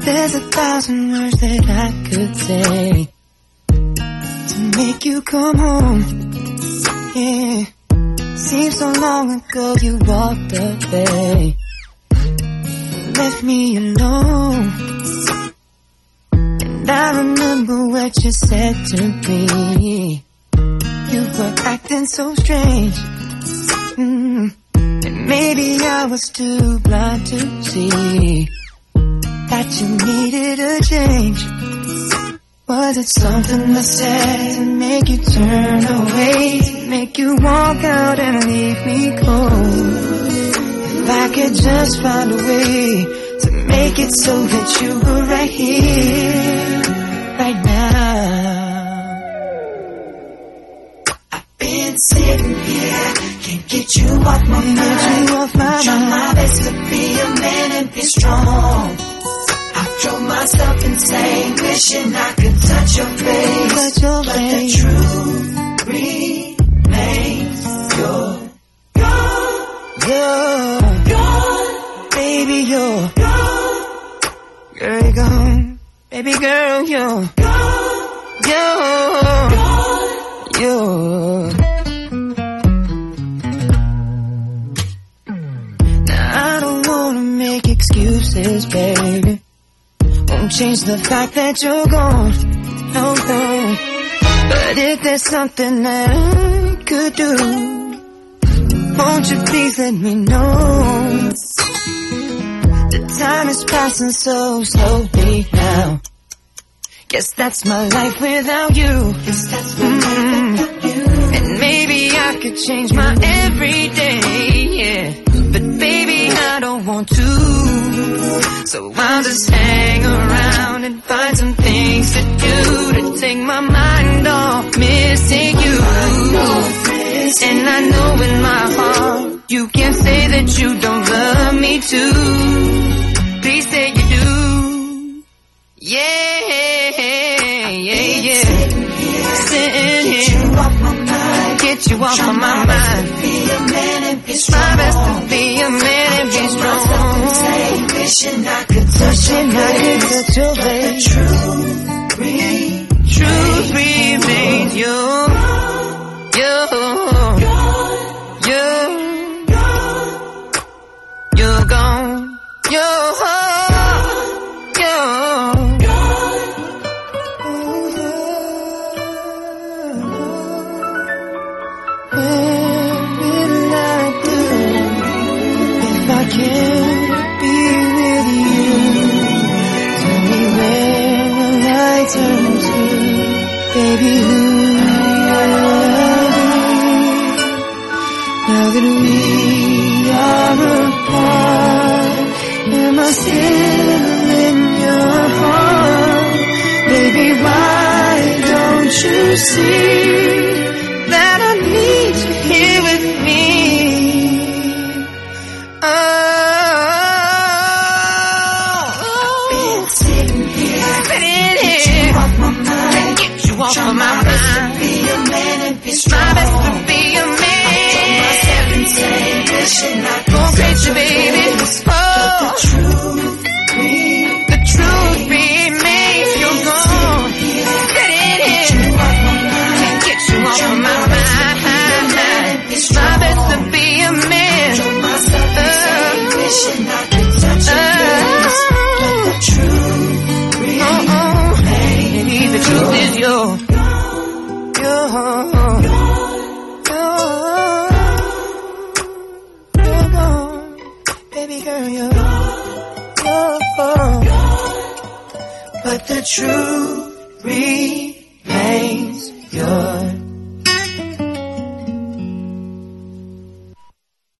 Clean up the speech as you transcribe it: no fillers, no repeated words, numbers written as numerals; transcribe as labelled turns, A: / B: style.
A: There's 1,000 words that I could say to make you come home. Yeah, seems so long ago you walked away, left me alone. And I remember what you said to me. You were acting so strange. And maybe I was too blind to see that you needed a change. Was it something I said to make you turn away, to make you walk out and leave me cold? If I could just find a way to make it so that you were right here, right now. I've been sitting here, can't get you off my mind. Try my best to be a man and be strong. I drove myself insane, wishing I could touch your face, but the truth remains you're gone, baby, you're gone. Girl, you're gone, baby girl, you're gone, you're. Now I don't wanna make excuses, baby. Won't change the fact that you're gone, no, no. But if there's something that I could do, won't you please let me know? The time is passing so slowly now. Guess that's my life without you. Guess that's my life without you. And maybe I could change my everyday, yeah. But baby, I don't want to. So I'll just hang around and find some things to do to take my mind off missing you. And I know in my heart you can't say that you don't love me too. Please say you do. Yeah, yeah, yeah. Sitting here, get you off my mind. Be a man and be strong. My best to be a man and be strong. Wishing I could touch your face. Truth remains you're gone. If I can't be with you, tell me where the light turns to, baby, who are you? Now that we are apart, am I still in your heart? Baby, why don't you see that I need you here with me? Off of my mind. Be a man and be strong. My best to be a man. I myself insane, wishing I could get you, baby. Oh, the truth remains you're gone. Get in here, can't get you off of my mind. My best to be a man. Wishing I could touch your face, but the truth remains. Baby, the truth is you're gone, baby girl, you're gone. But the truth remains yours.